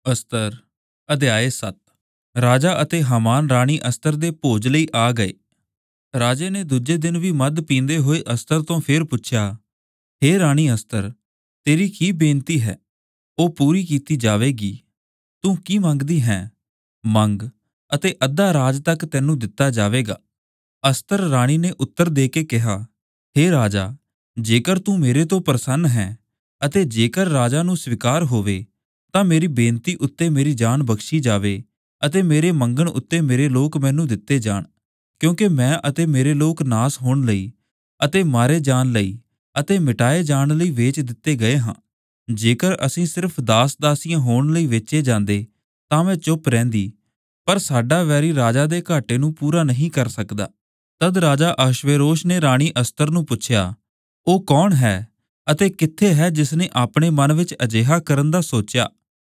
ਅਸਤਰ ਅਧਿਆਇ 7। ਰਾਜਾ ਅਤੇ ਹਾਮਾਨ ਰਾਣੀ ਅਸਤਰ ਦੇ ਭੋਜ ਲਈ ਆ ਗਏ। ਰਾਜੇ ਨੇ ਦੂਜੇ ਦਿਨ ਵੀ ਮਦ ਪੀਂਦੇ ਹੋਏ ਅਸਤਰ ਤੋਂ ਫੇਰ ਪੁੱਛਿਆ, ਹੇ ਰਾਣੀ ਅਸਤਰ, ਤੇਰੀ ਕੀ ਬੇਨਤੀ ਹੈ? ਉਹ ਪੂਰੀ ਕੀਤੀ ਜਾਵੇਗੀ। ਤੂੰ ਕੀ ਮੰਗਦੀ ਹੈ? ਮੰਗ, ਅਤੇ ਅੱਧਾ ਰਾਜ ਤੱਕ ਤੈਨੂੰ ਦਿੱਤਾ ਜਾਵੇਗਾ। ਅਸਤਰ ਰਾਣੀ ਨੇ ਉੱਤਰ ਦੇ ਕੇ ਕਿਹਾ, ਹੇ ਰਾਜਾ, ਜੇਕਰ ਤੂੰ ਮੇਰੇ ਤੋਂ ਪ੍ਰਸੰਨ ਹੈ ਅਤੇ ਜੇਕਰ ਰਾਜਾ ਨੂੰ ਸਵੀਕਾਰ ਹੋਵੇ ਤਾਂ ਮੇਰੀ ਬੇਨਤੀ ਉੱਤੇ ਮੇਰੀ ਜਾਨ ਬਖਸ਼ੀ ਜਾਵੇ ਅਤੇ ਮੇਰੇ ਮੰਗਣ ਉੱਤੇ ਮੇਰੇ ਲੋਕ ਮੈਨੂੰ ਦਿੱਤੇ ਜਾਣ, ਕਿਉਂਕਿ ਮੈਂ ਅਤੇ ਮੇਰੇ ਲੋਕ ਨਾਸ ਹੋਣ ਲਈ ਅਤੇ ਮਾਰੇ ਜਾਣ ਲਈ ਅਤੇ ਮਿਟਾਏ ਜਾਣ ਲਈ ਵੇਚ ਦਿੱਤੇ ਗਏ ਹਾਂ। ਜੇਕਰ ਅਸੀਂ ਸਿਰਫ ਦਾਸ ਦਾਸੀਆਂ ਹੋਣ ਲਈ ਵੇਚੇ ਜਾਂਦੇ ਤਾਂ ਮੈਂ ਚੁੱਪ ਰਹਿੰਦੀ, ਪਰ ਸਾਡਾ ਵੈਰੀ ਰਾਜਾ ਦੇ ਘਾਟੇ ਨੂੰ ਪੂਰਾ ਨਹੀਂ ਕਰ ਸਕਦਾ। ਤਦ ਰਾਜਾ ਅਹਸ਼ਵੇਰੋਸ਼ ਨੇ ਰਾਣੀ ਅਸਤਰ ਨੂੰ ਪੁੱਛਿਆ, ਉਹ ਕੌਣ ਹੈ ਅਤੇ ਕਿੱਥੇ ਹੈ ਜਿਸ ਨੇ ਆਪਣੇ ਮਨ ਵਿੱਚ ਅਜਿਹਾ ਕਰਨ ਦਾ ਸੋਚਿਆ?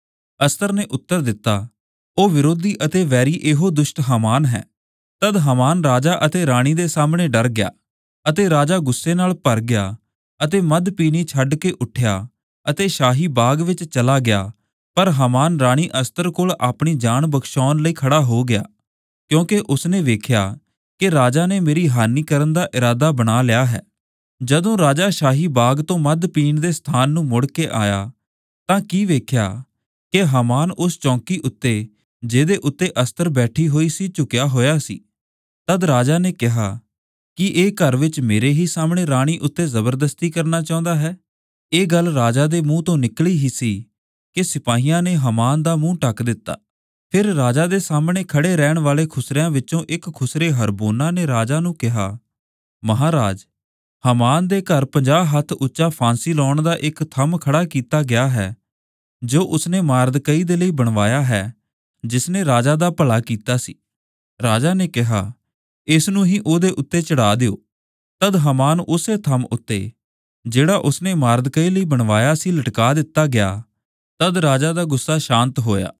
ਅਸਤਰ ਨੇ ਉੱਤਰ ਦਿੱਤਾ, ਉਹ ਵਿਰੋਧੀ ਅਤੇ ਵੈਰੀ ਇਹੋ ਦੁਸ਼ਟ ਹਾਮਾਨ ਹੈ। ਤਦ ਹਾਮਾਨ ਰਾਜਾ ਅਤੇ ਰਾਣੀ ਦੇ ਸਾਹਮਣੇ ਡਰ ਗਿਆ ਅਤੇ ਰਾਜਾ ਗੁੱਸੇ ਨਾਲ ਭਰ ਗਿਆ ਅਤੇ ਮਦ ਪੀਣੀ ਛੱਡ ਕੇ ਉੱਠਿਆ ਅਤੇ ਸ਼ਾਹੀ ਬਾਗ ਵਿੱਚ ਚਲਾ ਗਿਆ। ਪਰ ਹਾਮਾਨ ਰਾਣੀ ਅਸਤਰ ਕੋਲ ਆਪਣੀ ਜਾਨ ਬਖਸ਼ਾਉਣ ਲਈ ਖੜਾ ਹੋ ਗਿਆ, ਕਿਉਂਕਿ ਉਸਨੇ ਵੇਖਿਆ ਕਿ ਰਾਜਾ ਨੇ ਮੇਰੀ ਹਾਨੀ ਕਰਨ ਦਾ ਇਰਾਦਾ ਬਣਾ ਲਿਆ ਹੈ। ਜਦੋਂ ਰਾਜਾ ਸ਼ਾਹੀ ਬਾਗ ਤੋਂ ਮਦ ਪੀਣ ਦੇ ਸਥਾਨ ਨੂੰ ਮੁੜ ਕੇ ਆਇਆ ਤਾਂ ਕੀ ਵੇਖਿਆ ਕਿ ਹਾਮਾਨ ਉਸ ਚੌਂਕੀ ਉੱਤੇ ਜਿਹਦੇ ਉੱਤੇ ਅਸਤਰ ਬੈਠੀ ਹੋਈ ਸੀ ਝੁਕਿਆ ਹੋਇਆ ਸੀ। ਤਦ ਰਾਜਾ ਨੇ ਕਿਹਾ, ਕੀ ਇਹ ਘਰ ਵਿੱਚ ਮੇਰੇ ਹੀ ਸਾਹਮਣੇ ਰਾਣੀ ਉੱਤੇ ਜ਼ਬਰਦਸਤੀ ਕਰਨਾ ਚਾਹੁੰਦਾ ਹੈ? ਇਹ ਗੱਲ ਰਾਜਾ ਦੇ ਮੂੰਹ ਤੋਂ ਨਿਕਲੀ ਹੀ ਸੀ ਕਿ ਸਿਪਾਹੀਆਂ ਨੇ ਹਾਮਾਨ ਦਾ ਮੂੰਹ ਢੱਕ ਦਿੱਤਾ। ਫਿਰ ਰਾਜਾ ਦੇ ਸਾਹਮਣੇ ਖੜੇ ਰਹਿਣ ਵਾਲੇ ਖੁਸਰਿਆਂ ਵਿੱਚੋਂ ਇੱਕ ਖੁਸਰੇ ਹਰਬੋਨਾ ਨੇ ਰਾਜਾ ਨੂੰ ਕਿਹਾ, ਮਹਾਰਾਜ, ਹਾਮਾਨ ਦੇ ਘਰ 50 ਹੱਥ ਉੱਚਾ ਫਾਂਸੀ ਲਾਉਣ ਦਾ ਇੱਕ ਥੰਮ ਖੜਾ ਕੀਤਾ ਗਿਆ ਹੈ, ਜੋ ਉਸਨੇ ਮਾਰਦਕਈ ਦੇ ਲਈ ਬਣਵਾਇਆ ਹੈ, ਜਿਸਨੇ ਰਾਜਾ ਦਾ ਭਲਾ ਕੀਤਾ ਸੀ। ਰਾਜਾ ਨੇ ਕਿਹਾ, ਇਸ ਨੂੰ ਹੀ ਉਹਦੇ ਉੱਤੇ ਚੜ੍ਹਾ ਦਿਓ। ਤਦ ਹਾਮਾਨ ਉਸੇ ਥੰਮ ਉੱਤੇ, ਜਿਹੜਾ ਉਸਨੇ ਮਾਰਦਕਈ ਲਈ ਬਣਵਾਇਆ ਸੀ, ਲਟਕਾ ਦਿੱਤਾ ਗਿਆ। ਤਦ ਰਾਜਾ ਦਾ ਗੁੱਸਾ ਸ਼ਾਂਤ ਹੋਇਆ